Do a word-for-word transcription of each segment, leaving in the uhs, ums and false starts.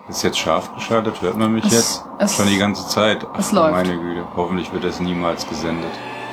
Ist jetzt scharf geschaltet? Hört man mich es, jetzt? Es, Schon die ganze Zeit. Ach, es läuft. Meine Güte. Hoffentlich wird das niemals gesendet.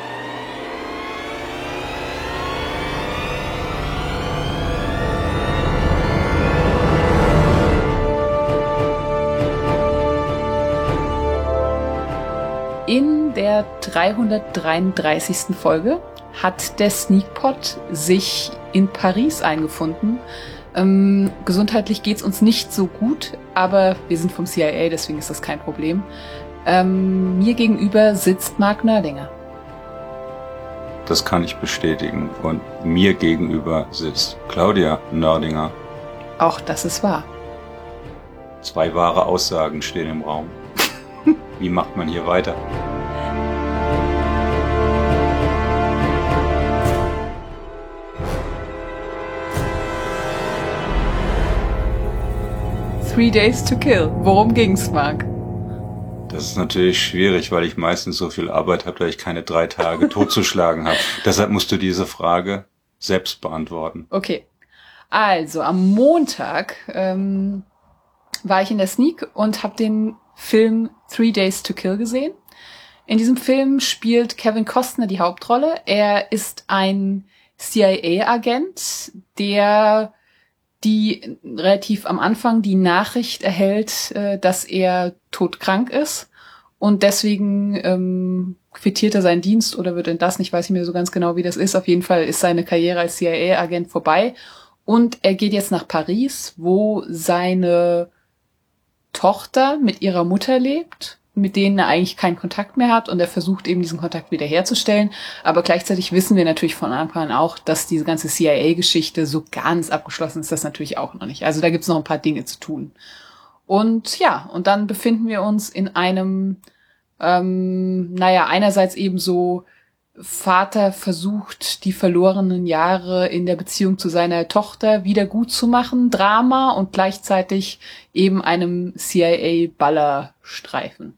In der dreihundertdreiunddreißigsten Folge hat der Sneakpot sich in Paris eingefunden. Ähm, gesundheitlich geht's uns nicht so gut, aber wir sind vom C I A, deswegen ist das kein Problem. Ähm, mir gegenüber sitzt Mark Nerdinger. Das kann ich bestätigen. Und mir gegenüber sitzt Claudia Nerdinger. Auch das ist wahr. Zwei wahre Aussagen stehen im Raum. Wie macht man hier weiter? Three Days to Kill. Worum ging's, Mark? Das ist natürlich schwierig, weil ich meistens so viel Arbeit habe, dass ich keine drei Tage totzuschlagen habe. Deshalb musst du diese Frage selbst beantworten. Okay. Also, am Montag ähm, war ich in der Sneak und habe den Film Three Days to Kill gesehen. In diesem Film spielt Kevin Costner die Hauptrolle. Er ist ein C I A-Agent, der die relativ am Anfang die Nachricht erhält, äh, dass er todkrank ist und deswegen ähm, quittiert er seinen Dienst oder wird entlassen. Ich weiß nicht mehr so ganz genau, wie das ist. Auf jeden Fall ist seine Karriere als C I A-Agent vorbei und er geht jetzt nach Paris, wo seine Tochter mit ihrer Mutter lebt, mit denen er eigentlich keinen Kontakt mehr hat und er versucht eben diesen Kontakt wiederherzustellen. Aber gleichzeitig wissen wir natürlich von Anfang an auch, dass diese ganze C I A-Geschichte so ganz abgeschlossen ist, das natürlich auch noch nicht. Also da gibt's noch ein paar Dinge zu tun. Und ja, und dann befinden wir uns in einem, ähm, naja, einerseits eben so, Vater versucht, die verlorenen Jahre in der Beziehung zu seiner Tochter wieder gut zu machen, Drama und gleichzeitig eben einem C I A-Ballerstreifen.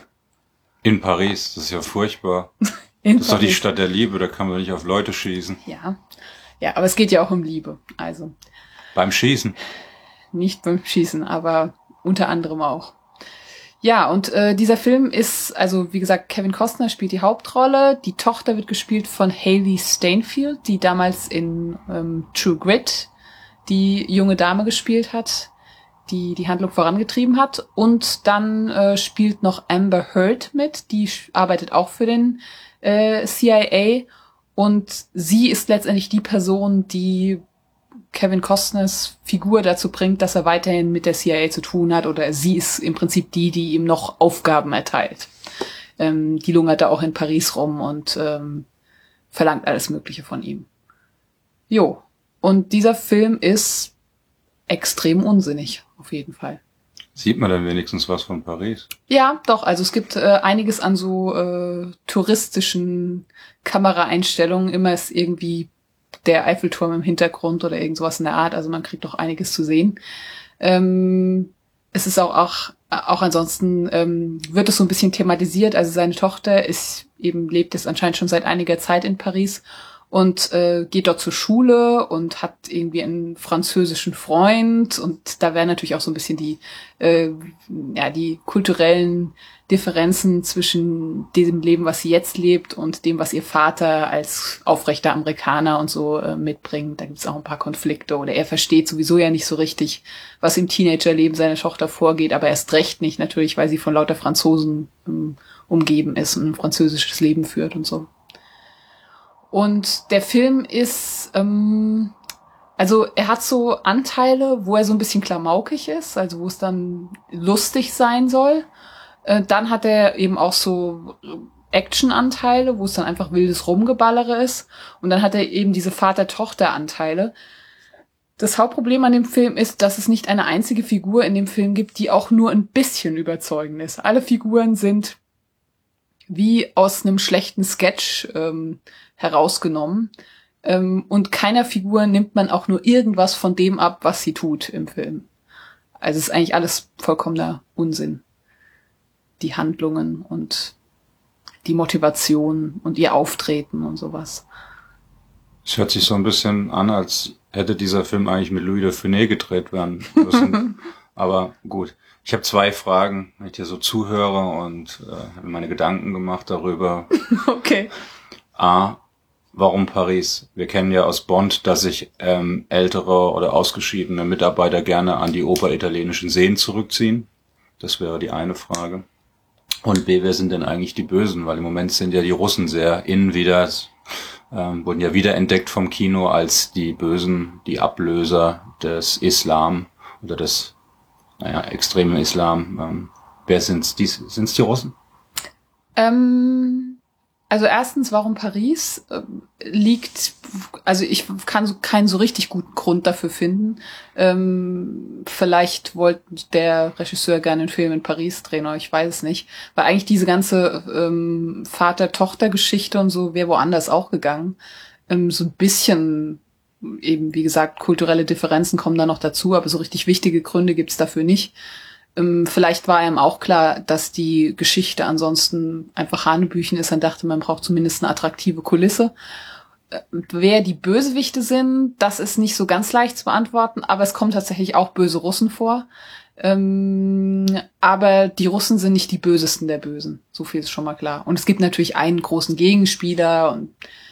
In Paris, das ist ja furchtbar. In das ist doch die Paris. Stadt der Liebe, da kann man nicht auf Leute schießen. Ja, ja, aber es geht ja auch um Liebe, also Beim Schießen. nicht beim Schießen, aber unter anderem auch. Ja, und äh, dieser Film ist, also wie gesagt, Kevin Costner spielt die Hauptrolle. Die Tochter wird gespielt von Hailee Steinfeld, die damals in ähm, True Grit die junge Dame gespielt hat, die die Handlung vorangetrieben hat. Und dann äh, spielt noch Amber Heard mit, die sch- arbeitet auch für den äh, C I A. Und sie ist letztendlich die Person, die Kevin Costners Figur dazu bringt, dass er weiterhin mit der C I A zu tun hat, oder sie ist im Prinzip die, die ihm noch Aufgaben erteilt. Ähm, die lungert da auch in Paris rum und ähm, verlangt alles Mögliche von ihm. Jo. Und dieser Film ist extrem unsinnig, auf jeden Fall. Sieht man dann wenigstens was von Paris? Ja, doch, also es gibt äh, einiges an so äh, touristischen Kameraeinstellungen. Immer ist irgendwie der Eiffelturm im Hintergrund oder irgend sowas in der Art. Also man kriegt doch einiges zu sehen. Ähm, es ist auch, auch, auch ansonsten ähm, wird es so ein bisschen thematisiert. Also seine Tochter ist eben, lebt jetzt anscheinend schon seit einiger Zeit in Paris und äh, geht dort zur Schule und hat irgendwie einen französischen Freund. Und da werden natürlich auch so ein bisschen die, äh, ja, die kulturellen Differenzen zwischen dem Leben, was sie jetzt lebt, und dem, was ihr Vater als aufrechter Amerikaner und so äh, mitbringt. Da gibt es auch ein paar Konflikte. Oder er versteht sowieso ja nicht so richtig, was im Teenagerleben seiner Tochter vorgeht, aber erst recht nicht natürlich, weil sie von lauter Franzosen ähm, umgeben ist und ein französisches Leben führt und so. Und der Film ist, ähm, also er hat so Anteile, wo er so ein bisschen klamaukig ist, also wo es dann lustig sein soll. Dann hat er eben auch so Action-Anteile, wo es dann einfach wildes Rumgeballere ist. Und dann hat er eben diese Vater-Tochter-Anteile. Das Hauptproblem an dem Film ist, dass es nicht eine einzige Figur in dem Film gibt, die auch nur ein bisschen überzeugend ist. Alle Figuren sind wie aus einem schlechten Sketch ähm, herausgenommen. Ähm, und keiner Figur nimmt man auch nur irgendwas von dem ab, was sie tut im Film. Also es ist eigentlich alles vollkommener Unsinn. Die Handlungen und die Motivation und ihr Auftreten und sowas. Es hört sich so ein bisschen an, als hätte dieser Film eigentlich mit Louis de Funès gedreht werden müssen. Aber gut. Ich habe zwei Fragen, wenn ich dir so zuhöre und äh, habe meine Gedanken gemacht darüber. Okay. A, warum Paris? Wir kennen ja aus Bond, dass sich ähm, ältere oder ausgeschiedene Mitarbeiter gerne an die oberitalienischen Seen zurückziehen. Das wäre die eine Frage. Und B, wer sind denn eigentlich die Bösen? Weil im Moment sind ja die Russen sehr in wieder, ähm, wurden ja wiederentdeckt vom Kino als die Bösen, die Ablöser des Islam oder des, naja, extremen Islam. Ähm, wer sind's? Dies, sind's die Russen? Ähm, also erstens, warum Paris? Ähm, liegt, also ich kann so keinen so richtig guten Grund dafür finden. Ähm, vielleicht wollte der Regisseur gerne einen Film in Paris drehen, aber ich weiß es nicht. Weil eigentlich diese ganze ähm, Vater-Tochter-Geschichte und so wäre woanders auch gegangen. Ähm, so ein bisschen, eben wie gesagt, kulturelle Differenzen kommen da noch dazu, aber so richtig wichtige Gründe gibt's dafür nicht. Ähm, vielleicht war ihm auch klar, dass die Geschichte ansonsten einfach Hanebüchen ist. Er dachte, man braucht zumindest eine attraktive Kulisse. Äh, wer die Bösewichte sind, das ist nicht so ganz leicht zu beantworten, aber es kommen tatsächlich auch böse Russen vor. Ähm, aber die Russen sind nicht die bösesten der Bösen. So viel ist schon mal klar. Und es gibt natürlich einen großen Gegenspieler und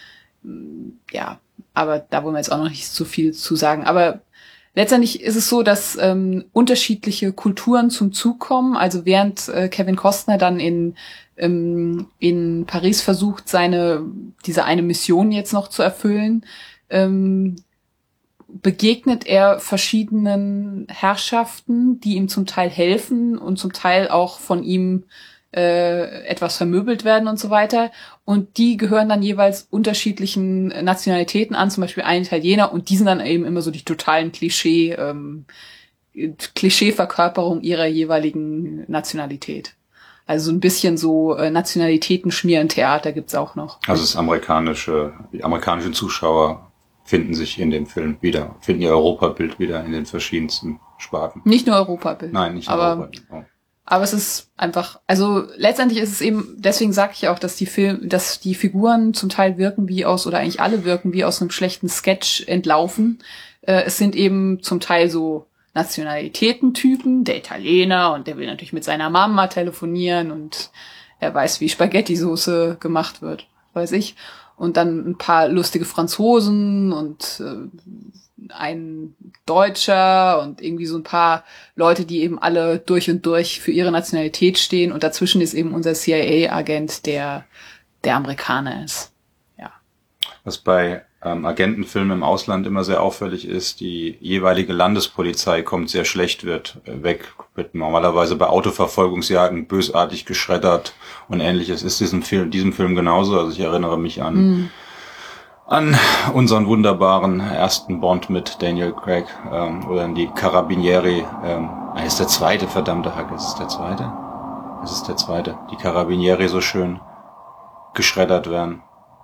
ja, aber da wollen wir jetzt auch noch nicht so viel zu sagen. Aber letztendlich ist es so, dass ähm, unterschiedliche Kulturen zum Zug kommen. Also während äh, Kevin Costner dann in ähm, in Paris versucht, seine diese eine Mission jetzt noch zu erfüllen, ähm, begegnet er verschiedenen Herrschaften, die ihm zum Teil helfen und zum Teil auch von ihm äh, etwas vermöbelt werden und so weiter. Und die gehören dann jeweils unterschiedlichen Nationalitäten an, zum Beispiel ein Italiener, und die sind dann eben immer so die totalen Klischee, ähm, Klischeeverkörperung ihrer jeweiligen Nationalität. Also so ein bisschen so äh, Nationalitäten-Schmieren-Theater gibt's auch noch. Also das amerikanische, die amerikanischen Zuschauer finden sich in dem Film wieder, finden ihr Europabild wieder in den verschiedensten Sparten. Nicht nur Europabild. Nein, nicht nur aber Europabild. Oh. Aber es ist einfach, also letztendlich ist es eben, deswegen sage ich auch, dass die Film, dass die Figuren zum Teil wirken wie aus, oder eigentlich alle wirken wie aus einem schlechten Sketch entlaufen. Äh, es sind eben zum Teil so Nationalitätentypen, der Italiener, und der will natürlich mit seiner Mama telefonieren und er weiß, wie Spaghetti-Soße gemacht wird, weiß ich. Und dann ein paar lustige Franzosen und äh, ein Deutscher und irgendwie so ein paar Leute, die eben alle durch und durch für ihre Nationalität stehen. Und dazwischen ist eben unser C I A-Agent, der der Amerikaner ist. Ja. Was bei ähm, Agentenfilmen im Ausland immer sehr auffällig ist, die jeweilige Landespolizei kommt sehr schlecht wird, äh, weg, wird normalerweise bei Autoverfolgungsjagden bösartig geschreddert und ähnliches. Ist diesem Film, diesem Film genauso? Also ich erinnere mich an mm. an unseren wunderbaren ersten Bond mit Daniel Craig, ähm, oder an die Carabinieri, ähm, ah, ist der zweite, verdammte Hack, ist es der zweite? Es ist der zweite. Die Carabinieri so schön geschreddert werden.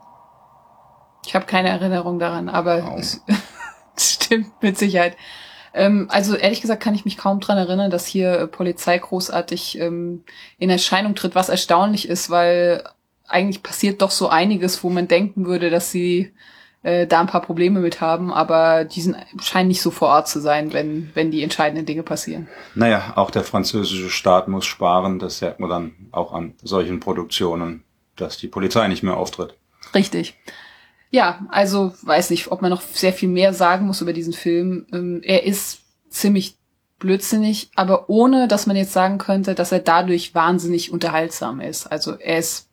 Ich habe keine Erinnerung daran, aber oh. es stimmt mit Sicherheit. Ähm, also ehrlich gesagt kann ich mich kaum dran erinnern, dass hier äh, Polizei großartig ähm, in Erscheinung tritt, was erstaunlich ist, weil eigentlich passiert doch so einiges, wo man denken würde, dass sie äh, da ein paar Probleme mit haben, aber die sind, scheinen nicht so vor Ort zu sein, wenn wenn die entscheidenden Dinge passieren. Naja, auch der französische Staat muss sparen, das merkt man dann auch an solchen Produktionen, dass die Polizei nicht mehr auftritt. Richtig. Ja, also weiß nicht, ob man noch sehr viel mehr sagen muss über diesen Film. Ähm, er ist ziemlich blödsinnig, aber ohne, dass man jetzt sagen könnte, dass er dadurch wahnsinnig unterhaltsam ist. Also er ist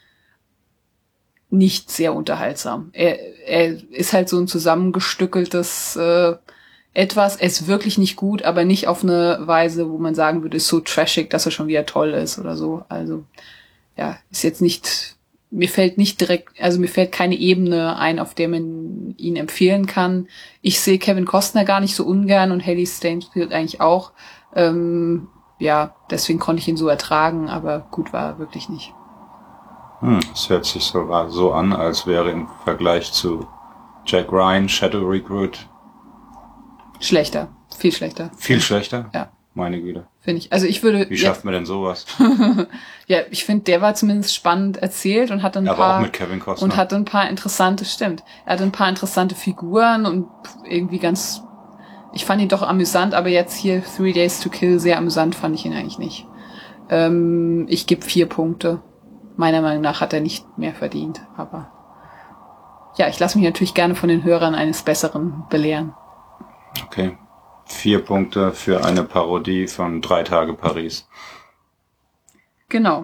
nicht sehr unterhaltsam. Er, er ist halt so ein zusammengestückeltes äh, Etwas. Er ist wirklich nicht gut, aber nicht auf eine Weise, wo man sagen würde, ist so trashig, dass er schon wieder toll ist oder so. Also ja, ist jetzt nicht, mir fällt nicht direkt, also mir fällt keine Ebene ein, auf der man ihn empfehlen kann. Ich sehe Kevin Costner gar nicht so ungern und Hailee Steinfeld eigentlich auch. Ähm, ja, deswegen konnte ich ihn so ertragen, aber gut war er wirklich nicht. Hm, es hört sich sogar so an, als wäre im Vergleich zu Jack Ryan, Shadow Recruit schlechter, viel schlechter. Viel schlechter? Ja. Meine Güte. Finde ich. Also ich würde. Wie schafft man denn sowas? Ja, ich finde, der war zumindest spannend erzählt und hat ein Aber paar auch mit Kevin Costner. und hatte ein paar interessante, stimmt. Er hatte ein paar interessante Figuren und irgendwie ganz Ich fand ihn doch amüsant, aber jetzt hier Three Days to Kill, sehr amüsant fand ich ihn eigentlich nicht. Ähm, ich gebe vier Punkte. Meiner Meinung nach hat er nicht mehr verdient, aber ja, ich lasse mich natürlich gerne von den Hörern eines Besseren belehren. Okay. Vier Punkte für eine Parodie von Drei Tage Paris. Genau.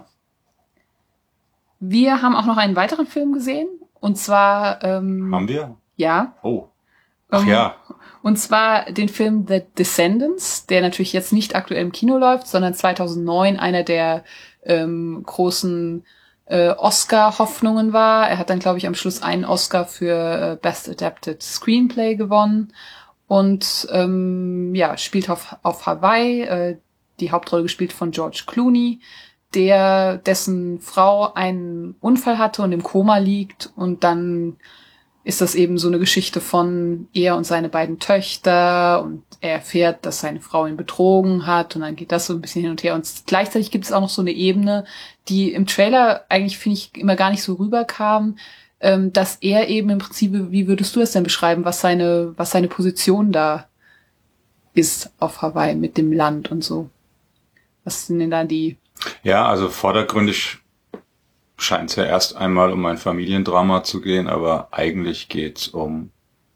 Wir haben auch noch einen weiteren Film gesehen, und zwar... Ähm, haben wir? Ja. Oh. Ach ähm, ja. Und zwar den Film The Descendants, der natürlich jetzt nicht aktuell im Kino läuft, sondern zweitausendneun einer der ähm, großen äh, Oscar-Hoffnungen war. Er hat dann, glaube ich, am Schluss einen Oscar für äh, Best Adapted Screenplay gewonnen und ähm, ja, spielt auf, auf Hawaii, äh, die Hauptrolle gespielt von George Clooney, der dessen Frau einen Unfall hatte und im Koma liegt, und dann ist das eben so eine Geschichte von er und seine beiden Töchter, und er erfährt, dass seine Frau ihn betrogen hat, und dann geht das so ein bisschen hin und her. Und gleichzeitig gibt es auch noch so eine Ebene, die im Trailer eigentlich, finde ich, immer gar nicht so rüberkam, ähm, dass er eben im Prinzip, wie würdest du das denn beschreiben, was seine, was seine Position da ist auf Hawaii mit dem Land und so? Was sind denn da die... Ja, also vordergründig scheint es ja erst einmal um ein Familiendrama zu gehen, aber eigentlich geht's um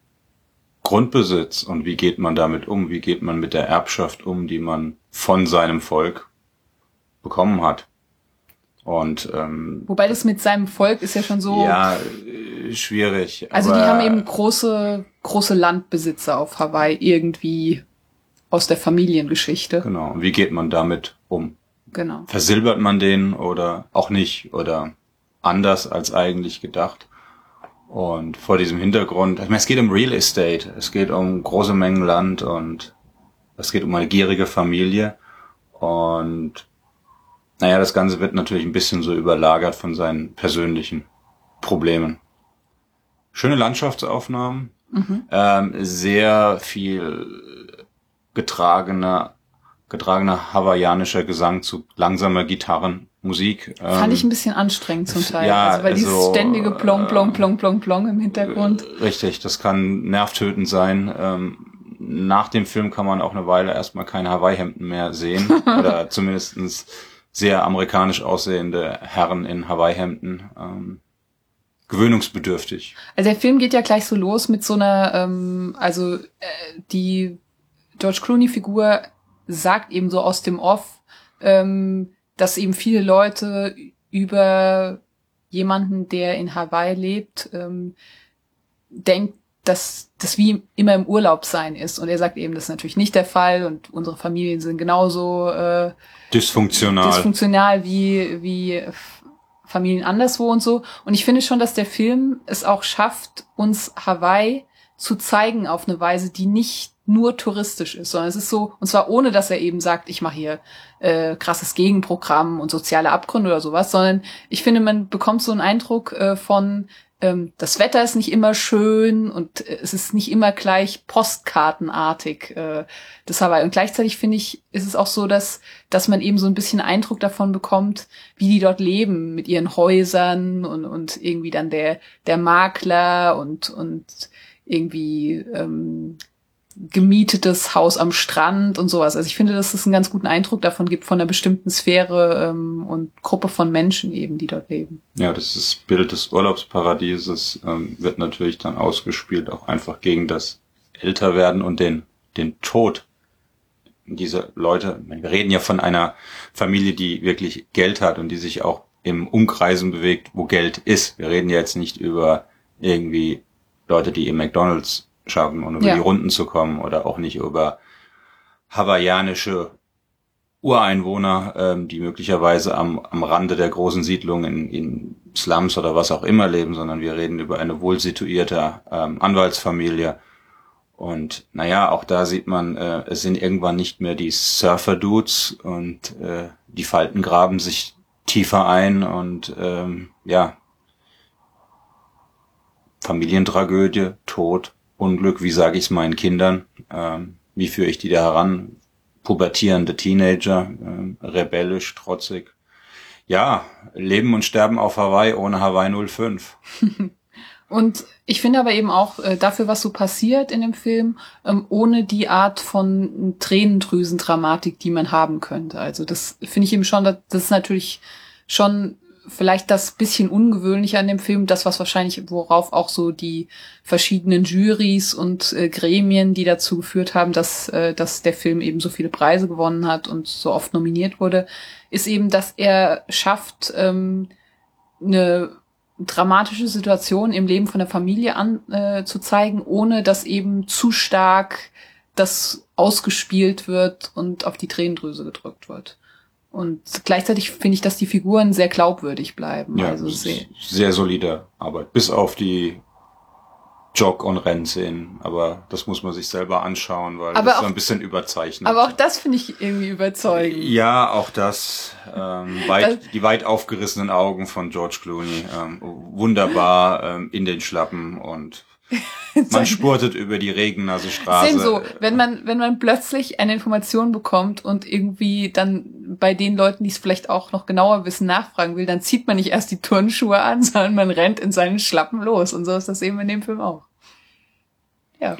Grundbesitz und wie geht man damit um, wie geht man mit der Erbschaft um, die man von seinem Volk bekommen hat. Und ähm, wobei das mit seinem Volk ist ja schon so... Ja, schwierig. Also aber die haben eben große, große Landbesitzer auf Hawaii irgendwie aus der Familiengeschichte. Genau, und wie geht man damit um? Genau. Versilbert man den oder auch nicht oder anders als eigentlich gedacht? Und vor diesem Hintergrund, ich meine, es geht um Real Estate, es geht um große Mengen Land und es geht um eine gierige Familie. Und naja, das Ganze wird natürlich ein bisschen so überlagert von seinen persönlichen Problemen. Schöne Landschaftsaufnahmen, mhm. ähm, sehr viel getragener getragener hawaiianischer Gesang zu langsamer Gitarrenmusik. Fand ähm, ich ein bisschen anstrengend zum Teil. Ja, also weil also, dieses ständige Plong, Plong, Plong, Plong, Plong im Hintergrund. Richtig, das kann nervtötend sein. Ähm, nach dem Film kann man auch eine Weile erstmal keine Hawaii-Hemden mehr sehen. Oder zumindestens sehr amerikanisch aussehende Herren in Hawaii-Hemden. Ähm, gewöhnungsbedürftig. Also der Film geht ja gleich so los mit so einer, ähm, also äh, die George Clooney-Figur sagt eben so aus dem Off, ähm, dass eben viele Leute über jemanden, der in Hawaii lebt, ähm, denkt, dass das wie immer im Urlaub sein ist. Und er sagt eben, das ist natürlich nicht der Fall und unsere Familien sind genauso äh, dysfunktional, dysfunktional wie, wie Familien anderswo und so. Und ich finde schon, dass der Film es auch schafft, uns Hawaii zu zeigen auf eine Weise, die nicht nur touristisch ist, sondern es ist so, und zwar ohne, dass er eben sagt, ich mache hier äh, krasses Gegenprogramm und soziale Abgründe oder sowas, sondern ich finde, man bekommt so einen Eindruck äh, von, ähm, das Wetter ist nicht immer schön und äh, es ist nicht immer gleich postkartenartig, äh, das Hawaii. Und gleichzeitig finde ich, ist es auch so, dass dass man eben so ein bisschen Eindruck davon bekommt, wie die dort leben mit ihren Häusern und und irgendwie dann der der Makler und und irgendwie ähm, gemietetes Haus am Strand und sowas. Also ich finde, dass es einen ganz guten Eindruck davon gibt, von einer bestimmten Sphäre ähm, und Gruppe von Menschen eben, die dort leben. Ja, das ist Bild des Urlaubsparadieses, ähm, wird natürlich dann ausgespielt, auch einfach gegen das Älterwerden und den den Tod. Diese Leute, wir reden ja von einer Familie, die wirklich Geld hat und die sich auch im Umkreisen bewegt, wo Geld ist. Wir reden ja jetzt nicht über irgendwie Leute, die im McDonald's schaffen, um über ja. die Runden zu kommen, oder auch nicht über hawaiianische Ureinwohner, ähm, die möglicherweise am, am Rande der großen Siedlungen in, in Slums oder was auch immer leben, sondern wir reden über eine wohlsituierte ähm, Anwaltsfamilie. Und naja, auch da sieht man, äh, es sind irgendwann nicht mehr die Surfer-Dudes und äh, die Falten graben sich tiefer ein und ähm, ja, Familientragödie, Tod, Unglück, wie sage ich es meinen Kindern, ähm, wie führe ich die da heran, pubertierende Teenager, ähm, rebellisch, trotzig. Ja, Leben und Sterben auf Hawaii ohne Hawaii null fünf. Und ich finde aber eben auch äh, dafür, was so passiert in dem Film, ähm, ohne die Art von Tränendrüsendramatik, die man haben könnte. Also das finde ich eben schon, das ist natürlich schon vielleicht das bisschen Ungewöhnliche an dem Film, das, was wahrscheinlich, worauf auch so die verschiedenen Jurys und äh, Gremien, die dazu geführt haben, dass, äh, dass der Film eben so viele Preise gewonnen hat und so oft nominiert wurde, ist eben, dass er schafft, ähm, eine dramatische Situation im Leben von der Familie an äh, zu zeigen, ohne dass eben zu stark das ausgespielt wird und auf die Tränendrüse gedrückt wird. Und gleichzeitig finde ich, dass die Figuren sehr glaubwürdig bleiben. Ja, also sehr, sehr solide Arbeit. Bis auf die Jog- und Rennszenen. Aber das muss man sich selber anschauen, weil aber das auch, ist ein bisschen überzeichnet. Aber auch das finde ich irgendwie überzeugend. Ja, auch das. Ähm, weit, das die weit aufgerissenen Augen von George Clooney. Ähm, wunderbar ähm, in den Schlappen und man spurtet über die Regennasse Straße. Ist eben so, wenn man, wenn man plötzlich eine Information bekommt und irgendwie dann bei den Leuten, die es vielleicht auch noch genauer wissen, nachfragen will, dann zieht man nicht erst die Turnschuhe an, sondern man rennt in seinen Schlappen los. Und so ist das eben in dem Film auch. Ja.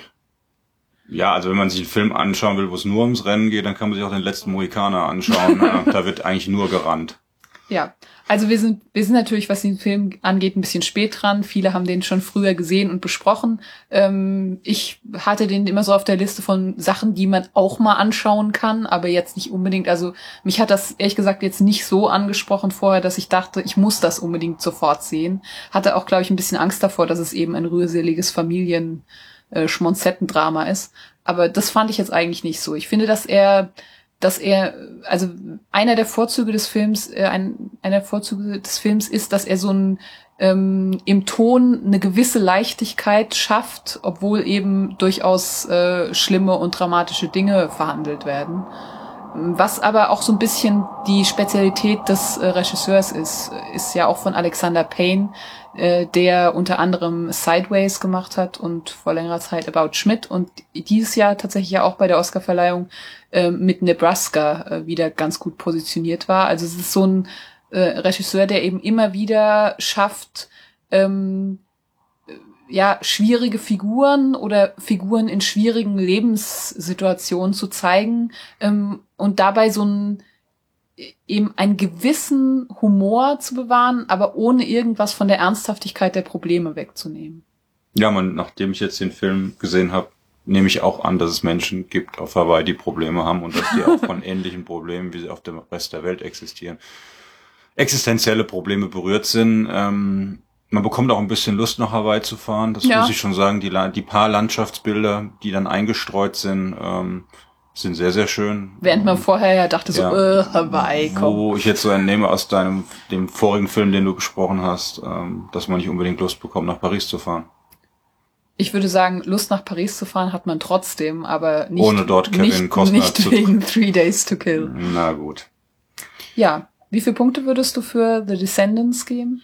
Ja, also wenn man sich einen Film anschauen will, wo es nur ums Rennen geht, dann kann man sich auch den letzten Mohikaner anschauen. Da wird eigentlich nur gerannt. Ja, also wir sind wir sind natürlich, was den Film angeht, ein bisschen spät dran. Viele haben den schon früher gesehen und besprochen. Ähm, ich hatte den immer so auf der Liste von Sachen, die man auch mal anschauen kann, aber jetzt nicht unbedingt. Also mich hat das ehrlich gesagt jetzt nicht so angesprochen vorher, dass ich dachte, ich muss das unbedingt sofort sehen. Hatte auch, glaube ich, ein bisschen Angst davor, dass es eben ein rührseliges Familien äh, Schmonzettendrama ist. Aber das fand ich jetzt eigentlich nicht so. Ich finde, dass er dass er, also einer der Vorzüge des Films, äh, ein, einer der Vorzüge des Films ist, dass er so ein ähm, im Ton eine gewisse Leichtigkeit schafft, obwohl eben durchaus äh, schlimme und dramatische Dinge verhandelt werden. Was aber auch so ein bisschen die Spezialität des äh, Regisseurs ist, ist ja auch von Alexander Payne, äh, der unter anderem Sideways gemacht hat und vor längerer Zeit About Schmidt und dieses Jahr tatsächlich ja auch bei der Oscarverleihung äh, mit Nebraska äh, wieder ganz gut positioniert war. Also es ist so ein äh, Regisseur, der eben immer wieder schafft, ähm, ja, schwierige Figuren oder Figuren in schwierigen Lebenssituationen zu zeigen, ähm, und dabei so einen, eben einen gewissen Humor zu bewahren, aber ohne irgendwas von der Ernsthaftigkeit der Probleme wegzunehmen. Ja, man, nachdem ich jetzt den Film gesehen habe, nehme ich auch an, dass es Menschen gibt auf Hawaii, die Probleme haben und dass die auch von ähnlichen Problemen, wie sie auf dem Rest der Welt existieren, existenzielle Probleme berührt sind. Ähm, Man bekommt auch ein bisschen Lust, nach Hawaii zu fahren. Das ja. muss ich schon sagen. Die, die paar Landschaftsbilder, die dann eingestreut sind, ähm, sind sehr, sehr schön. Während man vorher ja dachte so, ja, äh, Hawaii, komm. Wo ich jetzt so entnehme aus deinem, dem vorigen Film, den du besprochen hast, ähm, dass man nicht unbedingt Lust bekommt, nach Paris zu fahren. Ich würde sagen, Lust nach Paris zu fahren hat man trotzdem, aber nicht, ohne dort Kevin nicht, Costner nicht zu wegen Three Days to Kill. Na gut. Ja. Wie viele Punkte würdest du für The Descendants geben?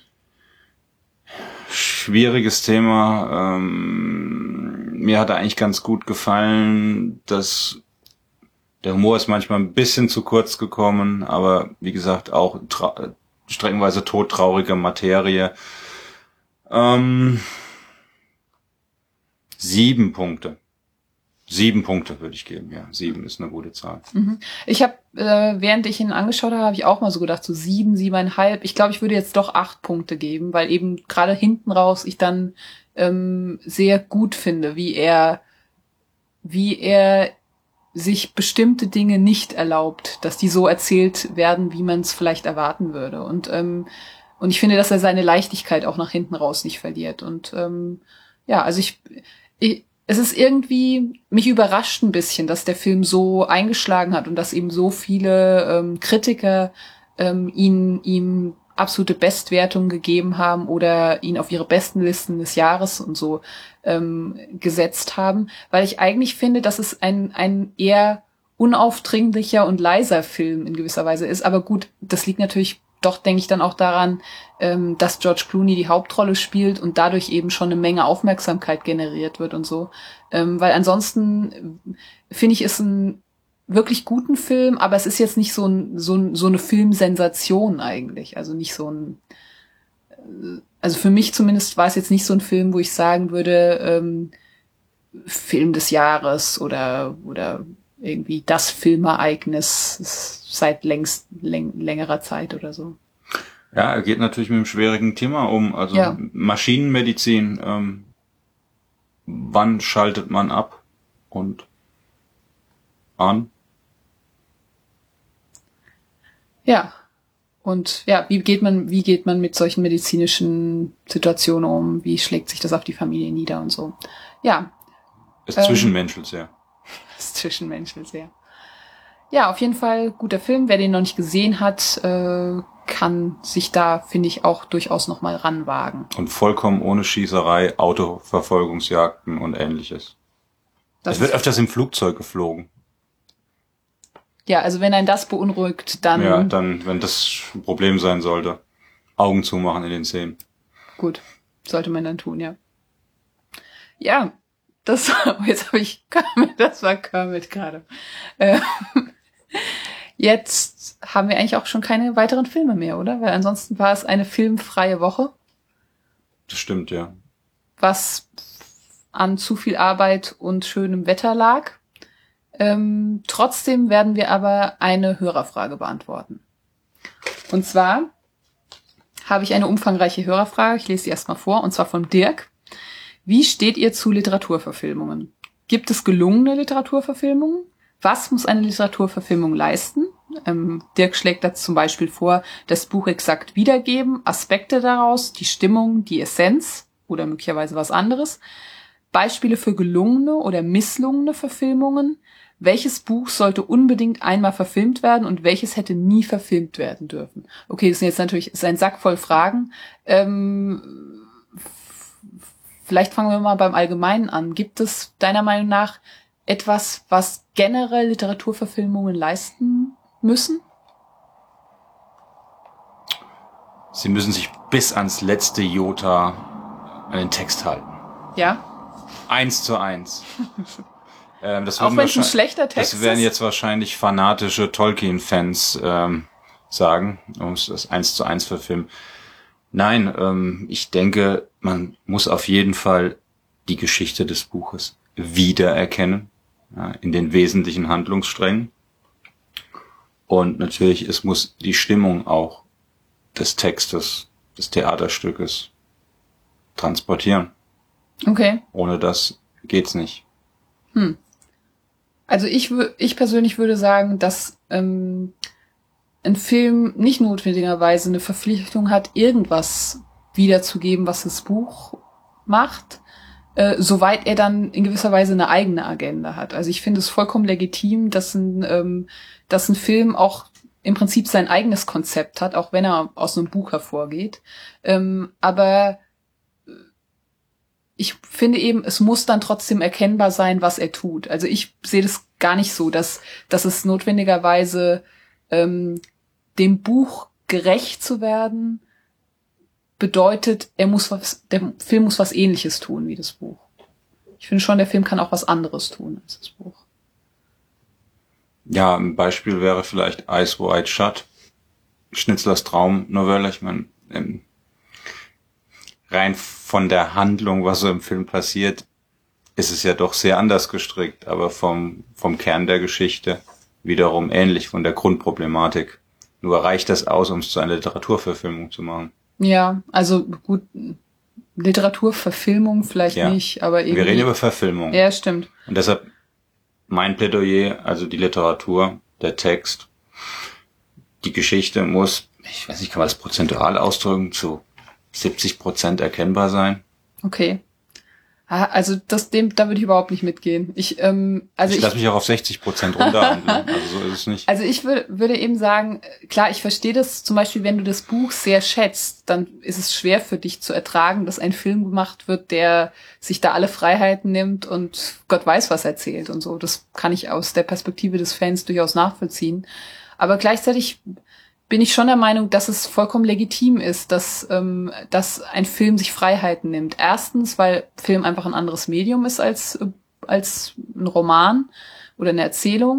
Schwieriges Thema. Ähm, mir hat er eigentlich ganz gut gefallen, dass der Humor ist manchmal ein bisschen zu kurz gekommen, aber wie gesagt auch tra- streckenweise todtraurige Materie. Ähm, sieben Punkte. Sieben Punkte würde ich geben, ja. Sieben ist eine gute Zahl. Mhm. Ich habe, äh, während ich ihn angeschaut habe, habe ich auch mal so gedacht, so sieben, siebeneinhalb. Ich glaube, ich würde jetzt doch acht Punkte geben, weil eben gerade hinten raus ich dann ähm, sehr gut finde, wie er, wie er sich bestimmte Dinge nicht erlaubt, dass die so erzählt werden, wie man es vielleicht erwarten würde. Und ähm, und ich finde, dass er seine Leichtigkeit auch nach hinten raus nicht verliert. Und ähm, ja, also ich, ich es ist irgendwie, mich überrascht ein bisschen, dass der Film so eingeschlagen hat und dass eben so viele ähm, Kritiker ähm, ihn ihm absolute Bestwertungen gegeben haben oder ihn auf ihre besten Listen des Jahres und so ähm, gesetzt haben, weil ich eigentlich finde, dass es ein ein eher unaufdringlicher und leiser Film in gewisser Weise ist. Aber gut, das liegt natürlich doch, denke ich, dann auch daran, ähm, dass George Clooney die Hauptrolle spielt und dadurch eben schon eine Menge Aufmerksamkeit generiert wird und so. Ähm, weil ansonsten äh, finde ich es einen wirklich guten Film, aber es ist jetzt nicht so, ein, so, ein, so eine Filmsensation eigentlich. Also nicht so ein, also für mich zumindest war es jetzt nicht so ein Film, wo ich sagen würde, ähm, Film des Jahres oder oder irgendwie das Filmereignis seit längst läng, längerer Zeit oder so. Ja, er geht natürlich mit einem schwierigen Thema um. Also ja. Maschinenmedizin, ähm, wann schaltet man ab und an? Ja. Und ja, wie geht man, wie geht man mit solchen medizinischen Situationen um? Wie schlägt sich das auf die Familie nieder und so? Ja. Es ähm, zwischenmenschelt sehr. Es zwischenmenschelt sehr. Ja, auf jeden Fall guter Film. Wer den noch nicht gesehen hat, äh, kann sich da, finde ich, auch durchaus noch mal ranwagen. Und vollkommen ohne Schießerei, Autoverfolgungsjagden und Ähnliches. Das es wird öfters im Flugzeug geflogen. Ja, also wenn einen das beunruhigt, dann... Ja, dann, wenn das ein Problem sein sollte, Augen zumachen in den Szenen. Gut, sollte man dann tun, ja. Ja, das war, jetzt habe ich Kermit, das war Kermit gerade. Ähm, jetzt haben wir eigentlich auch schon keine weiteren Filme mehr, oder? Weil ansonsten war es eine filmfreie Woche. Das stimmt, ja. Was an zu viel Arbeit und schönem Wetter lag. Ähm, trotzdem werden wir aber eine Hörerfrage beantworten. Und zwar habe ich eine umfangreiche Hörerfrage. Ich lese sie erstmal vor, und zwar von Dirk. Wie steht ihr zu Literaturverfilmungen? Gibt es gelungene Literaturverfilmungen? Was muss eine Literaturverfilmung leisten? Ähm, Dirk schlägt da zum Beispiel vor, das Buch exakt wiedergeben, Aspekte daraus, die Stimmung, die Essenz oder möglicherweise was anderes. Beispiele für gelungene oder misslungene Verfilmungen. Welches Buch sollte unbedingt einmal verfilmt werden und welches hätte nie verfilmt werden dürfen? Okay, das sind jetzt natürlich ist ein Sack voll Fragen. Ähm, f- vielleicht fangen wir mal beim Allgemeinen an. Gibt es deiner Meinung nach etwas, was generell Literaturverfilmungen leisten müssen? Sie müssen sich bis ans letzte Jota an den Text halten. Ja? Eins zu eins. ähm, das Auch wenn es ein schlechter Text ist? Das werden jetzt wahrscheinlich fanatische Tolkien-Fans ähm, sagen, um es das eins zu eins verfilmen. Nein, ähm, ich denke, man muss auf jeden Fall die Geschichte des Buches wiedererkennen, ja, in den wesentlichen Handlungssträngen. Und natürlich, es muss die Stimmung auch des Textes, des Theaterstückes transportieren. Okay. Ohne das geht's nicht. Hm. Also ich wür- ich persönlich würde sagen, dass ähm, ein Film nicht notwendigerweise eine Verpflichtung hat, irgendwas wiederzugeben, was das Buch macht, äh, soweit er dann in gewisser Weise eine eigene Agenda hat. Also ich finde es vollkommen legitim, dass ein, ähm, dass ein Film auch im Prinzip sein eigenes Konzept hat, auch wenn er aus einem Buch hervorgeht. Ähm, aber ich finde eben, es muss dann trotzdem erkennbar sein, was er tut. Also ich sehe das gar nicht so, dass, dass es notwendigerweise ähm, dem Buch gerecht zu werden bedeutet, er muss was, der Film muss was Ähnliches tun wie das Buch. Ich finde schon, der Film kann auch was anderes tun als das Buch. Ja, ein Beispiel wäre vielleicht Eyes Wide Shut, Schnitzlers Traumnovelle. Ich meine, ähm, rein von der Handlung, was so im Film passiert, ist es ja doch sehr anders gestrickt, aber vom vom Kern der Geschichte wiederum ähnlich, von der Grundproblematik. Nur reicht das aus, um es zu einer Literaturverfilmung zu machen. Ja, also gut, Literaturverfilmung vielleicht ja. nicht, aber irgendwie... Wir reden über Verfilmung. Ja, stimmt. Und deshalb mein Plädoyer, also die Literatur, der Text, die Geschichte muss, ich weiß nicht, kann man das prozentual ausdrücken, zu siebzig Prozent erkennbar sein. Okay. Also das, dem, da würde ich überhaupt nicht mitgehen. Ich, ähm, also ich, ich lasse mich auch auf sechzig Prozent runterhandeln. Also so ist es nicht. Also ich würde, würde eben sagen, klar, ich verstehe das. Zum Beispiel, wenn du das Buch sehr schätzt, dann ist es schwer für dich zu ertragen, dass ein Film gemacht wird, der sich da alle Freiheiten nimmt und Gott weiß, was erzählt und so. Das kann ich aus der Perspektive des Fans durchaus nachvollziehen. Aber gleichzeitig bin ich schon der Meinung, dass es vollkommen legitim ist, dass, ähm, dass ein Film sich Freiheiten nimmt. Erstens, weil Film einfach ein anderes Medium ist als, als ein Roman oder eine Erzählung.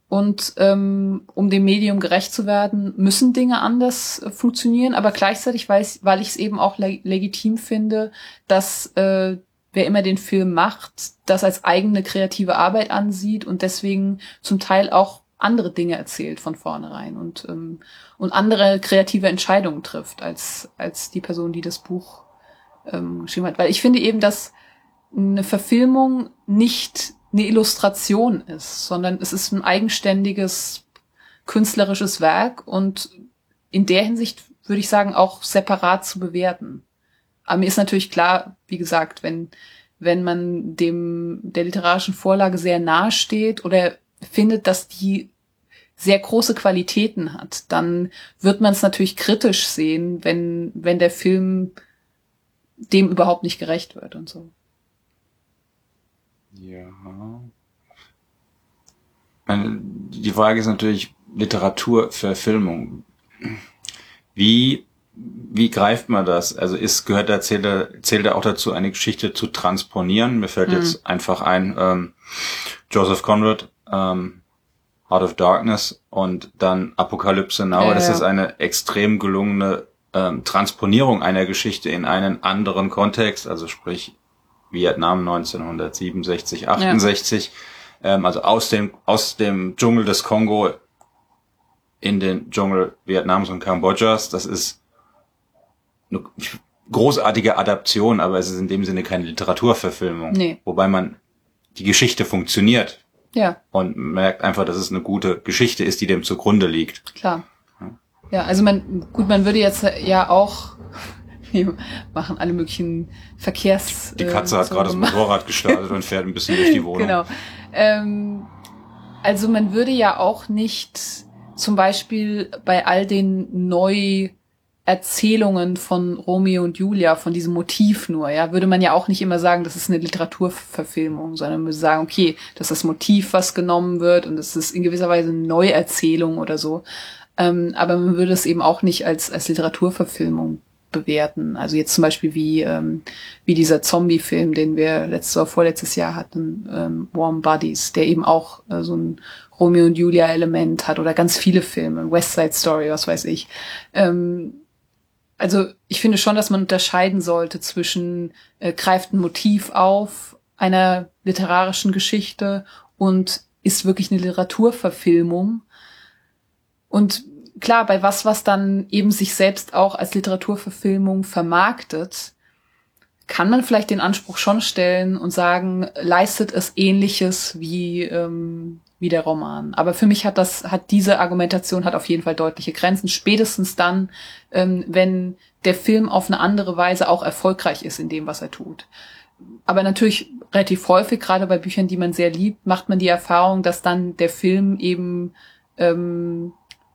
Und ähm, um dem Medium gerecht zu werden, müssen Dinge anders äh, funktionieren. Aber gleichzeitig, weiß, weil ich es eben auch leg- legitim finde, dass äh, wer immer den Film macht, das als eigene kreative Arbeit ansieht und deswegen zum Teil auch andere Dinge erzählt von vornherein und ähm, und andere kreative Entscheidungen trifft als als die Person, die das Buch ähm, geschrieben hat. Weil ich finde eben, dass eine Verfilmung nicht eine Illustration ist, sondern es ist ein eigenständiges künstlerisches Werk und in der Hinsicht würde ich sagen auch separat zu bewerten. Aber mir ist natürlich klar, wie gesagt, wenn wenn man dem der literarischen Vorlage sehr nahe steht oder findet, dass die sehr große Qualitäten hat, dann wird man es natürlich kritisch sehen, wenn wenn der Film dem überhaupt nicht gerecht wird und so. Ja. Meine, die Frage ist natürlich Literaturverfilmung. Wie wie greift man das? Also ist gehört da zählt er zählt er auch dazu, eine Geschichte zu transponieren? Mir fällt mhm. jetzt einfach ein ähm, Joseph Conrad, ähm, Heart of Darkness und dann Apocalypse Now. Ja, das ja. ist eine extrem gelungene ähm, Transponierung einer Geschichte in einen anderen Kontext, also sprich Vietnam neunzehnhundertsiebenundsechzig, achtundsechzig, ja. ähm, also aus dem aus dem Dschungel des Kongo in den Dschungel Vietnams und Kambodschas. Das ist eine großartige Adaption, aber es ist in dem Sinne keine Literaturverfilmung. Nee. Wobei man die Geschichte funktioniert. Ja. Und merkt einfach, dass es eine gute Geschichte ist, die dem zugrunde liegt. Klar. Ja, ja, also man, gut, man würde jetzt ja auch, wir machen alle möglichen Verkehrs... Die Katze äh, hat so gerade das Motorrad gestartet und fährt ein bisschen durch die Wohnung. Genau. Ähm, also man würde ja auch nicht zum Beispiel bei all den Neuerzählungen von Romeo und Julia, von diesem Motiv nur, ja, würde man ja auch nicht immer sagen, das ist eine Literaturverfilmung, sondern man würde sagen, okay, das ist das Motiv, was genommen wird und das ist in gewisser Weise eine Neuerzählung oder so. Ähm, aber man würde es eben auch nicht als, als Literaturverfilmung bewerten. Also jetzt zum Beispiel wie, ähm, wie dieser Zombie-Film, den wir letztes oder vorletztes Jahr hatten, ähm, Warm Bodies, der eben auch äh, so ein Romeo und Julia Element hat oder ganz viele Filme, West Side Story, was weiß ich. Ähm, also ich finde schon, dass man unterscheiden sollte zwischen äh, greift ein Motiv auf einer literarischen Geschichte und ist wirklich eine Literaturverfilmung. Und klar, bei was, was dann eben sich selbst auch als Literaturverfilmung vermarktet, kann man vielleicht den Anspruch schon stellen und sagen, leistet es Ähnliches wie ähm, wie der Roman. Aber für mich hat das hat diese Argumentation hat auf jeden Fall deutliche Grenzen. Spätestens dann, ähm, wenn der Film auf eine andere Weise auch erfolgreich ist in dem, was er tut. Aber natürlich relativ häufig, gerade bei Büchern, die man sehr liebt, macht man die Erfahrung, dass dann der Film eben ähm,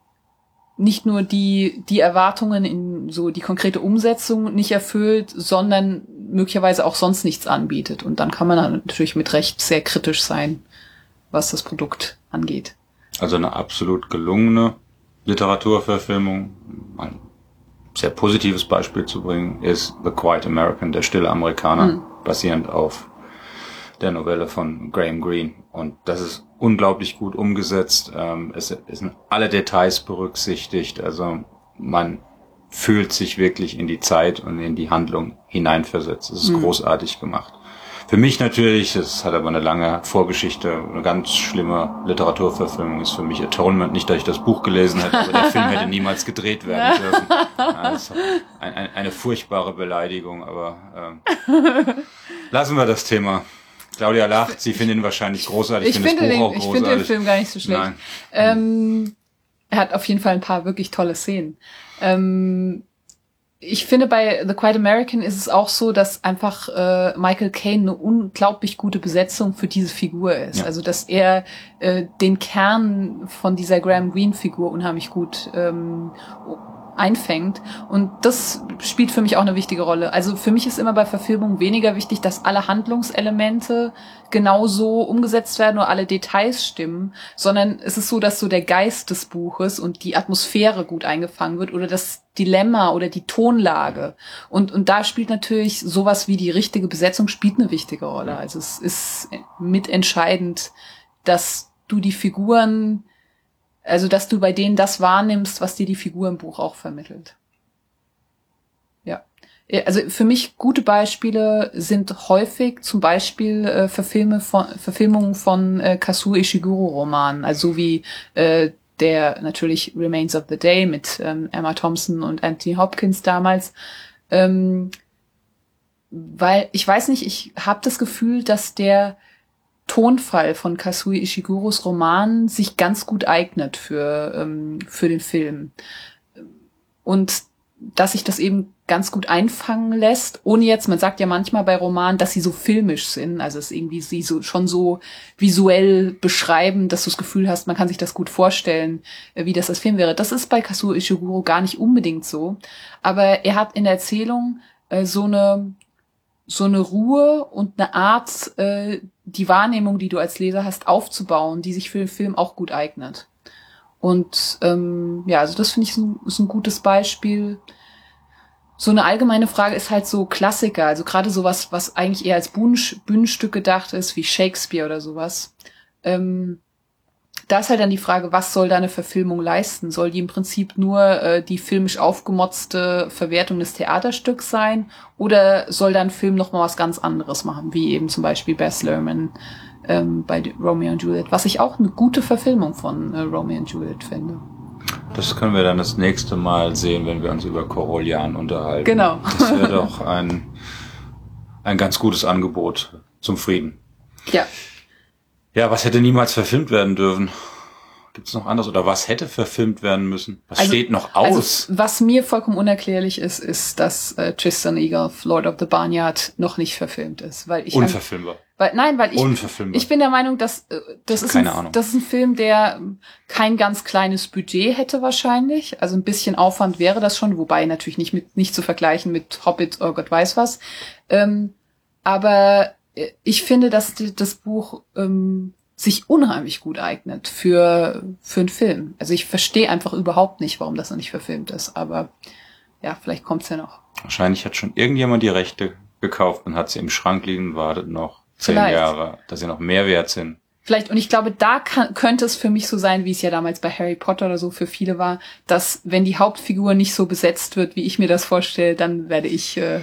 nicht nur die die Erwartungen in so die konkrete Umsetzung nicht erfüllt, sondern möglicherweise auch sonst nichts anbietet. Und dann kann man dann natürlich mit Recht sehr kritisch sein, was das Produkt angeht. Also eine absolut gelungene Literaturverfilmung. Ein sehr positives Beispiel zu bringen ist The Quiet American, der stille Amerikaner, mhm. basierend auf der Novelle von Graham Greene. Und das ist unglaublich gut umgesetzt. Es sind alle Details berücksichtigt. Also man fühlt sich wirklich in die Zeit und in die Handlung hineinversetzt. Es ist mhm. großartig gemacht. Für mich natürlich, es hat aber eine lange Vorgeschichte, eine ganz schlimme Literaturverfilmung ist für mich Atonement. Nicht, dass ich das Buch gelesen hätte, aber der Film hätte niemals gedreht werden dürfen. Also ein, ein, eine furchtbare Beleidigung, aber äh, lassen wir das Thema. Claudia lacht, Sie finden ihn wahrscheinlich großartig. Ich, ich finde den, auch großartig. Ich finde den Film gar nicht so schlecht. Nein. Ähm, er hat auf jeden Fall ein paar wirklich tolle Szenen. Ähm, ich finde, bei The Quiet American ist es auch so, dass einfach äh, Michael Caine eine unglaublich gute Besetzung für diese Figur ist. Ja. Also, dass er äh, den Kern von dieser Graham Greene-Figur unheimlich gut ähm, einfängt. Und das spielt für mich auch eine wichtige Rolle. Also für mich ist immer bei Verfilmung weniger wichtig, dass alle Handlungselemente genauso umgesetzt werden oder alle Details stimmen, sondern es ist so, dass so der Geist des Buches und die Atmosphäre gut eingefangen wird oder das Dilemma oder die Tonlage. Und, und da spielt natürlich sowas wie die richtige Besetzung spielt eine wichtige Rolle. Also es ist mitentscheidend, dass du die Figuren, also dass du bei denen das wahrnimmst, was dir die Figur im Buch auch vermittelt. Ja. Also für mich gute Beispiele sind häufig zum Beispiel äh, Verfilme von, Verfilmungen von äh, Kazuo Ishiguro-Romanen, also wie äh, der natürlich Remains of the Day mit ähm, Emma Thompson und Anthony Hopkins damals. Ähm, weil, ich weiß nicht, ich habe das Gefühl, dass der Tonfall von Kazuo Ishiguros Roman sich ganz gut eignet für, ähm, für den Film. Und dass sich das eben ganz gut einfangen lässt, ohne jetzt, man sagt ja manchmal bei Romanen, dass sie so filmisch sind, also es irgendwie sie so schon so visuell beschreiben, dass du das Gefühl hast, man kann sich das gut vorstellen, wie das als Film wäre. Das ist bei Kazuo Ishiguro gar nicht unbedingt so, aber er hat in der Erzählung äh, so eine so eine Ruhe und eine Art, äh, die Wahrnehmung, die du als Leser hast, aufzubauen, die sich für den Film auch gut eignet. Und ähm, ja, also das finde ich ist ein, ist ein gutes Beispiel. So eine allgemeine Frage ist halt so Klassiker, also gerade sowas, was eigentlich eher als Bühnensch- Bühnenstück gedacht ist, wie Shakespeare oder sowas. Ähm, da ist halt dann die Frage, was soll da eine Verfilmung leisten? Soll die im Prinzip nur äh, die filmisch aufgemotzte Verwertung des Theaterstücks sein? Oder soll da ein Film noch mal was ganz anderes machen, wie eben zum Beispiel Baz Luhrmann ähm, bei Romeo und Juliet, was ich auch eine gute Verfilmung von äh, Romeo und Juliet finde. Das können wir dann das nächste Mal sehen, wenn wir uns über Koroljan unterhalten. Genau. Das wäre doch ein, ein ganz gutes Angebot zum Frieden. Ja. Ja, was hätte niemals verfilmt werden dürfen? Gibt's noch anderes? Oder was hätte verfilmt werden müssen? Was also, steht noch aus? Also, was mir vollkommen unerklärlich ist, ist, dass äh, Tristan Eagles, Lord of the Barnyard, noch nicht verfilmt ist. Weil ich Unverfilmbar. Weil, nein, weil ich, Unverfilmbar. ich bin der Meinung, dass äh, das, ist Keine ein, Ahnung. das ist ein Film, der kein ganz kleines Budget hätte wahrscheinlich. Also ein bisschen Aufwand wäre das schon, wobei natürlich nicht mit nicht zu vergleichen mit Hobbit oder Gott weiß was. Ähm, aber ich finde, dass die, das Buch ähm, sich unheimlich gut eignet für für einen Film. Also ich verstehe einfach überhaupt nicht, warum das noch nicht verfilmt ist. Aber ja, vielleicht kommt's ja noch. Wahrscheinlich hat schon irgendjemand die Rechte gekauft und hat sie im Schrank liegen, wartet noch zehn Vielleicht. Jahre, dass sie noch mehr wert sind. Vielleicht, und ich glaube, da kann, könnte es für mich so sein, wie es ja damals bei Harry Potter oder so für viele war, dass wenn die Hauptfigur nicht so besetzt wird, wie ich mir das vorstelle, dann werde ich äh,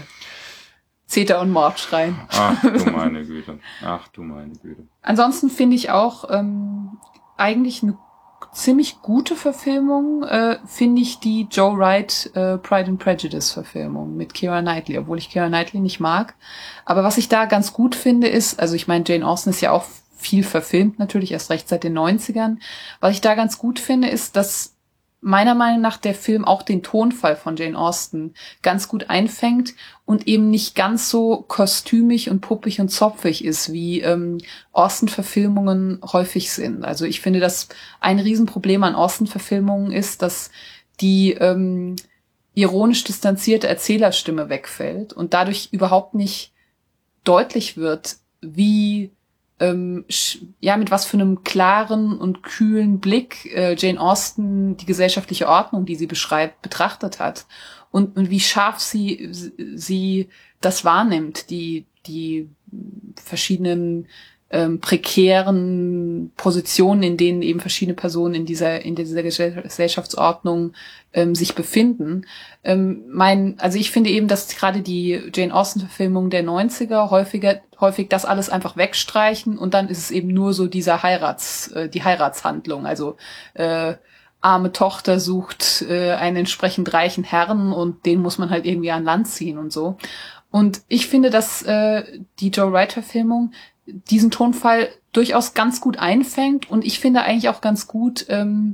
Zeta und Mord schreien. Ach du meine Güte. Ach du meine Güte. Ansonsten finde ich auch ähm, eigentlich eine ziemlich gute Verfilmung, äh, finde ich die Joe Wright äh, Pride and Prejudice Verfilmung mit Keira Knightley, obwohl ich Keira Knightley nicht mag. Aber was ich da ganz gut finde ist, also ich meine, Jane Austen ist ja auch viel verfilmt natürlich, erst recht seit den neunzigern. Was ich da ganz gut finde, ist, dass meiner Meinung nach der Film auch den Tonfall von Jane Austen ganz gut einfängt und eben nicht ganz so kostümig und puppig und zopfig ist, wie ähm, Austen-Verfilmungen häufig sind. Also ich finde, dass ein Riesenproblem an Austen-Verfilmungen ist, dass die ähm, ironisch distanzierte Erzählerstimme wegfällt und dadurch überhaupt nicht deutlich wird, wie Ähm, ja, mit was für einem klaren und kühlen Blick äh, Jane Austen die gesellschaftliche Ordnung, die sie beschreibt, betrachtet hat und, und wie scharf sie sie das wahrnimmt, die die verschiedenen ähm, prekären Positionen, in denen eben verschiedene Personen in dieser in dieser Gesellschaftsordnung ähm, sich befinden. Ähm, mein, also ich finde eben, dass gerade die Jane Austen-Verfilmung der neunziger häufiger häufig das alles einfach wegstreichen und dann ist es eben nur so dieser Heirats, äh, die Heiratshandlung. Also äh, arme Tochter sucht äh, einen entsprechend reichen Herrn und den muss man halt irgendwie an Land ziehen und so. Und ich finde, dass äh, die Joe Wright-Verfilmung diesen Tonfall durchaus ganz gut einfängt und ich finde eigentlich auch ganz gut, ähm,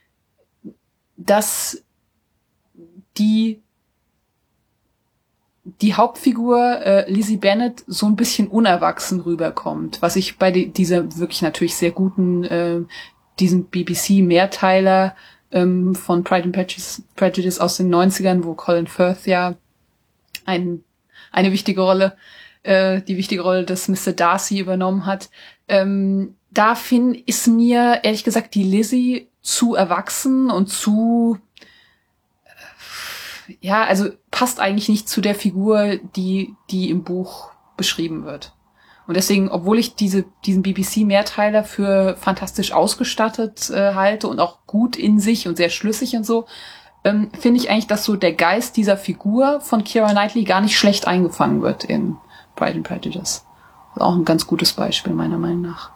dass die die Hauptfigur äh, Lizzie Bennet so ein bisschen unerwachsen rüberkommt, was ich bei die, dieser wirklich natürlich sehr guten, äh, diesen B B C-Mehrteiler ähm, von Pride and Prejudice, Prejudice aus den neunzigern, wo Colin Firth ja ein, eine wichtige Rolle, äh, die wichtige Rolle des Mister Darcy übernommen hat. Ähm, da finde ist mir ehrlich gesagt die Lizzie zu erwachsen und zu ja, also passt eigentlich nicht zu der Figur, die die im Buch beschrieben wird. Und deswegen, obwohl ich diese diesen B B C-Mehrteiler für fantastisch ausgestattet äh, halte und auch gut in sich und sehr schlüssig und so, ähm, finde ich eigentlich, dass so der Geist dieser Figur von Keira Knightley gar nicht schlecht eingefangen wird in Pride and Prejudice. Das ist auch ein ganz gutes Beispiel, meiner Meinung nach.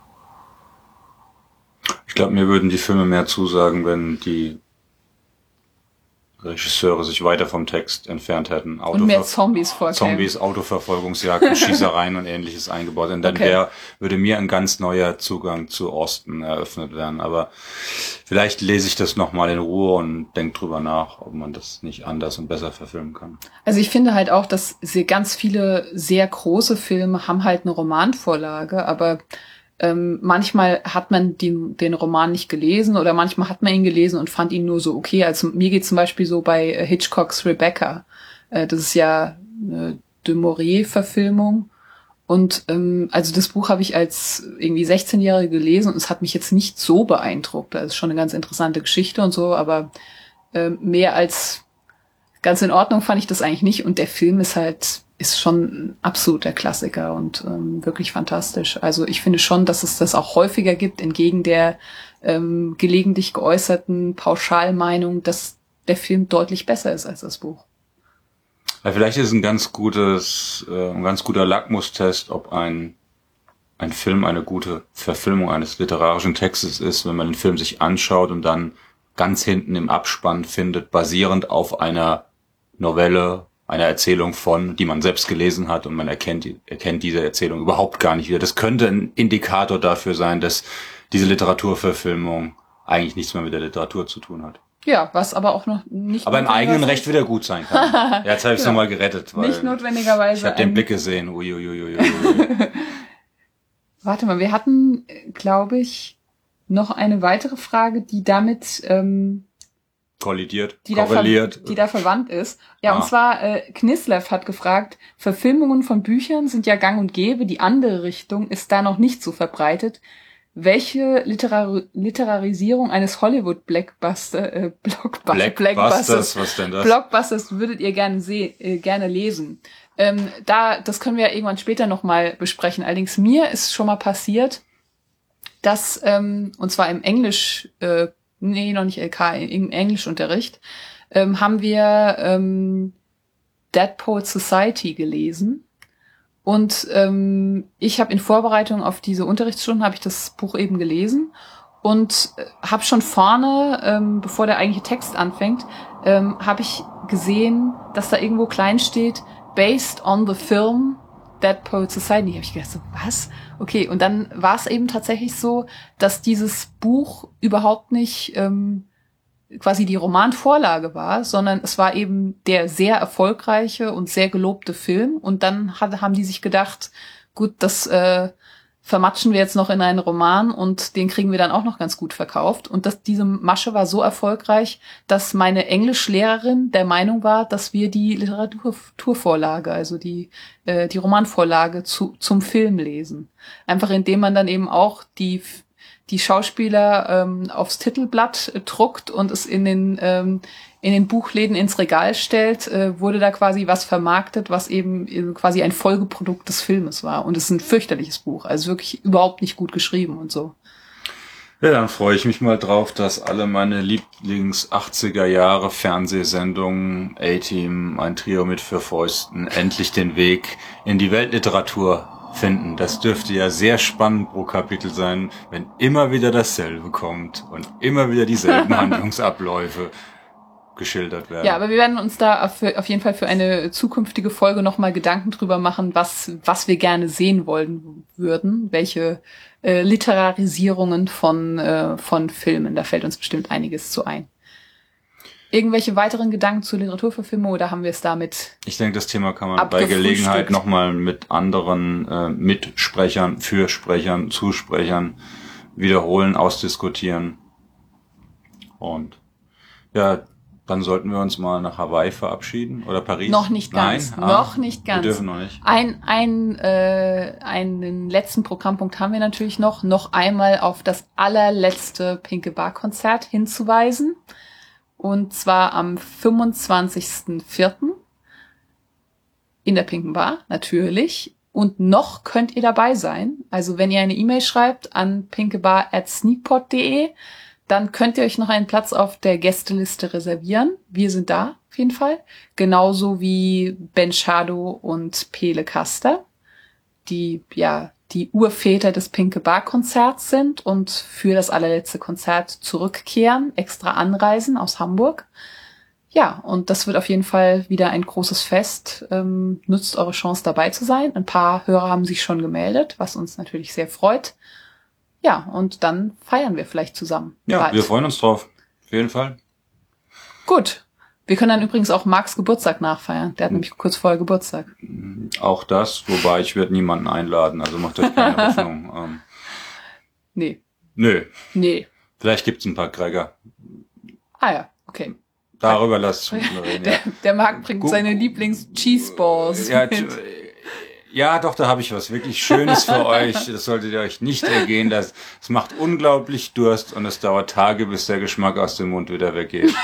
Ich glaube, mir würden die Filme mehr zusagen, wenn die Regisseure sich weiter vom Text entfernt hätten. Autover- und mehr Zombies vorkämen. Zombies, Autoverfolgungsjagden, Schießereien und ähnliches eingebaut. Und dann Okay. wär, würde mir ein ganz neuer Zugang zu Austen eröffnet werden. Aber vielleicht lese ich das nochmal in Ruhe und denke drüber nach, ob man das nicht anders und besser verfilmen kann. Also ich finde halt auch, dass sie ganz viele sehr große Filme haben halt eine Romanvorlage, aber ähm, manchmal hat man den, den Roman nicht gelesen oder manchmal hat man ihn gelesen und fand ihn nur so okay. Also mir geht zum Beispiel so bei äh, Hitchcocks Rebecca. Äh, das ist ja eine de Maurier-Verfilmung. Und ähm, also das Buch habe ich als irgendwie sechzehnjährige gelesen und es hat mich jetzt nicht so beeindruckt. Das ist schon eine ganz interessante Geschichte und so, aber äh, mehr als ganz in Ordnung fand ich das eigentlich nicht. Und der Film ist halt ist schon ein absoluter Klassiker und ähm, wirklich fantastisch. Also ich finde schon, dass es das auch häufiger gibt, entgegen der ähm, gelegentlich geäußerten Pauschalmeinung, dass der Film deutlich besser ist als das Buch. Ja, vielleicht ist es ein ganz gutes, äh, ein ganz guter Lackmustest, ob ein ein Film eine gute Verfilmung eines literarischen Textes ist, wenn man den Film sich anschaut und dann ganz hinten im Abspann findet, basierend auf einer Novelle, einer Erzählung von, die man selbst gelesen hat und man erkennt, erkennt diese Erzählung überhaupt gar nicht wieder. Das könnte ein Indikator dafür sein, dass diese Literaturverfilmung eigentlich nichts mehr mit der Literatur zu tun hat. Ja, was aber auch noch nicht... Aber im eigenen Recht wieder gut sein kann. Ja, jetzt habe ich es Genau. nochmal gerettet. Weil nicht notwendigerweise... ich habe den ein- Blick gesehen. Uiuiuiui. Warte mal, wir hatten, glaube ich, noch eine weitere Frage, die damit... Ähm, Kollidiert, die da, ver- korreliert. die da verwandt ist. Ja, Ah. und zwar äh, Knislev hat gefragt, Verfilmungen von Büchern sind ja gang und gäbe, die andere Richtung ist da noch nicht so verbreitet. Welche Literar- Literarisierung eines Hollywood-Blackbuster, äh, Blockbuster, Blackbusters, was denn das? Blockbusters würdet ihr gerne seh- äh, gerne lesen? Ähm, da, das können wir ja irgendwann später nochmal besprechen. Allerdings mir ist schon mal passiert, dass, ähm, und zwar im Englisch, äh, nee, noch nicht L K, im Englischunterricht, ähm, haben wir ähm, Dead Poets Society gelesen. Und ähm, ich habe in Vorbereitung auf diese Unterrichtsstunden, habe ich das Buch eben gelesen und äh, habe schon vorne, ähm, bevor der eigentliche Text anfängt, ähm, habe ich gesehen, dass da irgendwo klein steht, based on the film Dead Poets Society. Da habe ich gedacht, so, was? Okay, und dann war es eben tatsächlich so, dass dieses Buch überhaupt nicht ähm, quasi die Romanvorlage war, sondern es war eben der sehr erfolgreiche und sehr gelobte Film. Und dann hat, haben die sich gedacht, gut, das äh, vermatschen wir jetzt noch in einen Roman und den kriegen wir dann auch noch ganz gut verkauft. Und das, diese Masche war so erfolgreich, dass meine Englischlehrerin der Meinung war, dass wir die Literaturvorlage, also die äh, die Romanvorlage zu, zum Film lesen. Einfach indem man dann eben auch die die Schauspieler ähm, aufs Titelblatt äh, druckt und es in den ähm, in den Buchläden ins Regal stellt, äh, wurde da quasi was vermarktet, was eben äh, quasi ein Folgeprodukt des Filmes war. Und es ist ein fürchterliches Buch, also wirklich überhaupt nicht gut geschrieben und so. Ja, dann freue ich mich mal drauf, dass alle meine Lieblings-achtziger Jahre Fernsehsendungen, A-Team, ein Trio mit vier Fäusten, endlich den Weg in die Weltliteratur finden. Das dürfte ja sehr spannend pro Kapitel sein, wenn immer wieder dasselbe kommt und immer wieder dieselben Handlungsabläufe geschildert werden. Ja, aber wir werden uns da auf, auf jeden Fall für eine zukünftige Folge nochmal Gedanken drüber machen, was was wir gerne sehen wollen würden, welche äh, Literarisierungen von äh, von Filmen. Da fällt uns bestimmt einiges zu ein. Irgendwelche weiteren Gedanken zur Literaturverfilmung oder haben wir es damit? Ich denke, das Thema kann man bei Gelegenheit nochmal mit anderen äh, Mitsprechern, Fürsprechern, Zusprechern wiederholen, ausdiskutieren. Und ja, dann sollten wir uns mal nach Hawaii verabschieden oder Paris. Noch nicht ganz. Nein? Noch ah, nicht ganz. Wir dürfen noch nicht. Ein, ein, äh, einen letzten Programmpunkt haben wir natürlich noch. Noch einmal auf das allerletzte Pinke Bar Konzert hinzuweisen. Und zwar am fünfundzwanzigsten vierten in der Pinken Bar, natürlich. Und noch könnt ihr dabei sein. Also wenn ihr eine E-Mail schreibt an pinkebar at sneakpot punkt de, dann könnt ihr euch noch einen Platz auf der Gästeliste reservieren. Wir sind da, auf jeden Fall. Genauso wie Ben Schado und Pele Kaster, die ja die Urväter des Pinke Bar Konzerts sind und für das allerletzte Konzert zurückkehren, extra anreisen aus Hamburg. Ja, und das wird auf jeden Fall wieder ein großes Fest. Ähm, nutzt eure Chance, dabei zu sein. Ein paar Hörer haben sich schon gemeldet, was uns natürlich sehr freut. Ja, und dann feiern wir vielleicht zusammen. Ja, bald. Wir freuen uns drauf. Auf jeden Fall. Gut. Wir können dann übrigens auch Marks Geburtstag nachfeiern. Der hat nämlich kurz vorher Geburtstag. Auch das, wobei ich werde niemanden einladen, also macht euch keine Hoffnung. Ähm, nee. Nö. Nee. Vielleicht gibt's ein paar Cracker. Ah ja, okay. Darüber lasst uns reden. Der, Ja. der Marc bringt Gu- seine Lieblings-Cheeseballs Ja, mit. t- ja, doch, da habe ich was wirklich Schönes für euch. Das solltet ihr euch nicht ergehen lassen. Es macht unglaublich Durst und es dauert Tage, bis der Geschmack aus dem Mund wieder weggeht.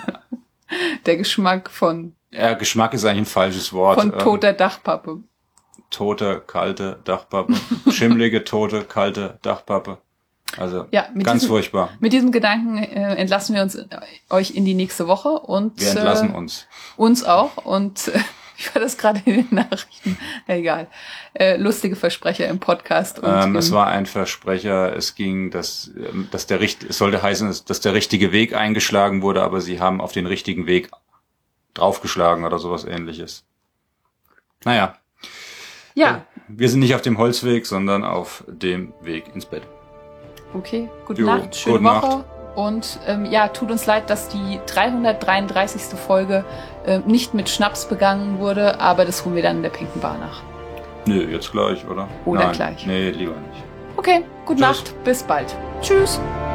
Der Geschmack von, Ja, Geschmack ist eigentlich ein falsches Wort. von toter Dachpappe. Ähm, tote, kalte Dachpappe. Schimmlige, tote, kalte Dachpappe. Also Ja, mit ganz diesem- furchtbar. Mit diesem Gedanken äh, entlassen wir uns äh, euch in die nächste Woche und Wir entlassen äh, uns. uns auch. Und äh, ich war das gerade in den Nachrichten. Ja, egal. Äh, lustige Versprecher im Podcast. Und Ähm, im, es war ein Versprecher, es ging, dass, ähm, dass der Richt, es sollte heißen, dass dass der richtige Weg eingeschlagen wurde, aber sie haben auf den richtigen Weg draufgeschlagen oder sowas ähnliches. Naja, ja, wir sind nicht auf dem Holzweg, sondern auf dem Weg ins Bett. okay. Gute Jo, Nacht, schöne gute Woche. Nacht. Und ähm, ja, tut uns leid, dass die dreihundertdreiunddreißigste Folge äh, nicht mit Schnaps begangen wurde, aber das holen wir dann in der Pinken Bar nach. Nö, jetzt gleich, oder? Oder Nein, gleich. Nee, lieber nicht. Okay, gute Tschüss. Nacht, bis bald. Tschüss.